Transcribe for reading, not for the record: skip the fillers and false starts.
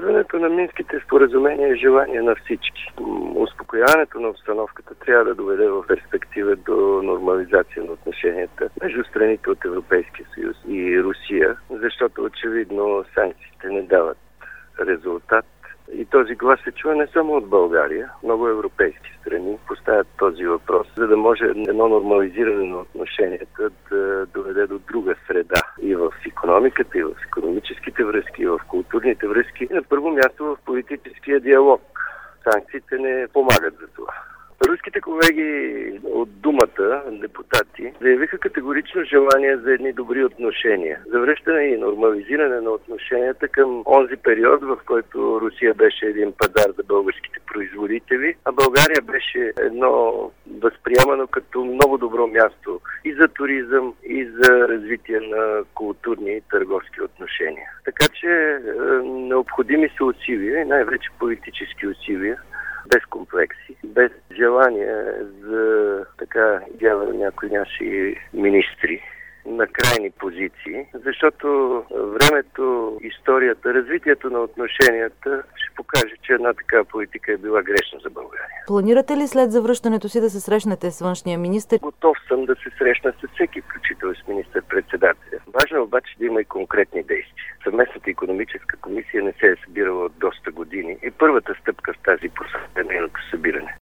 Спазването на Минските споразумения е желание на всички. Успокояването на обстановката трябва да доведе в перспектива до нормализация на отношенията между страните от Европейския съюз и Русия, защото очевидно санкциите не дават резултат. И този глас се чува не само от България, много европейски страни поставят този въпрос, за да може едно нормализиране на отношенията да доведе до друга среда и в икономиката, и в икономическите връзки, и в културните връзки. И на първо място в политическия диалог. Санкциите не помагат за това. Руските колеги от Думата, депутати, заявиха категорично желание за едни добри отношения, за връщане и нормализиране на отношенията към онзи период, в който Русия беше един пазар за българските производители, а България беше едно възприемано като много добро място и за туризъм, и за развитие на културни и търговски отношения. Така че необходими са усилия, и най-вече политически усилия, без комплекси, без желание за изява на някои наши министри на крайни позиции, защото времето, историята, развитието на отношенията ще покаже, че една такава политика е била грешна за България. Планирате ли след завръщането си да се срещнете с външния министър? Готов съм да се срещна с всеки, включително с министър-председателя. Важно е обаче да има и конкретни действия. Съвместната икономическа комисия не се е събирала от доста години и първата стъпка в тази посока е нейното събиране.